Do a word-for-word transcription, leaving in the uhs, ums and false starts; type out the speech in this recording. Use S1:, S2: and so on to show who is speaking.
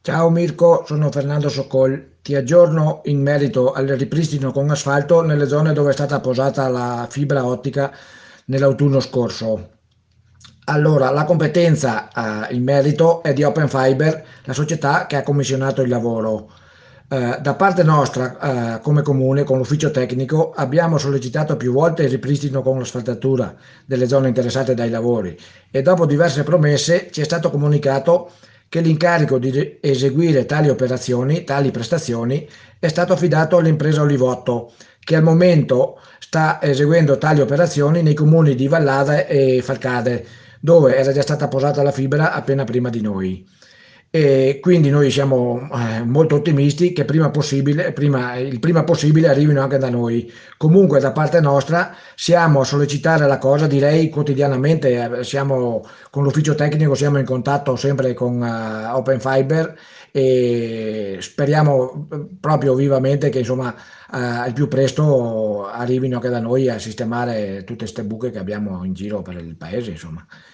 S1: Ciao Mirko, sono Fernando Socol. Ti aggiorno in merito al ripristino con asfalto nelle zone dove è stata posata la fibra ottica nell'autunno scorso. Allora, la competenza eh, in merito è di Open Fiber, la società che ha commissionato il lavoro. Eh, da parte nostra, eh, come comune, con l'ufficio tecnico, abbiamo sollecitato più volte il ripristino con l'asfaltatura delle zone interessate dai lavori e dopo diverse promesse ci è stato comunicato che l'incarico di eseguire tali operazioni, tali prestazioni, è stato affidato all'impresa Olivotto, che al momento sta eseguendo tali operazioni nei comuni di Vallada e Falcade, dove era già stata posata la fibra appena prima di noi. E quindi noi siamo eh, molto ottimisti che prima possibile, prima, il prima possibile arrivino anche da noi. Comunque da parte nostra siamo a sollecitare la cosa, direi quotidianamente, eh, siamo con l'ufficio tecnico, siamo in contatto sempre con eh, Open Fiber e speriamo eh, proprio vivamente che insomma eh, al più presto arrivino anche da noi a sistemare tutte queste buche che abbiamo in giro per il paese, insomma.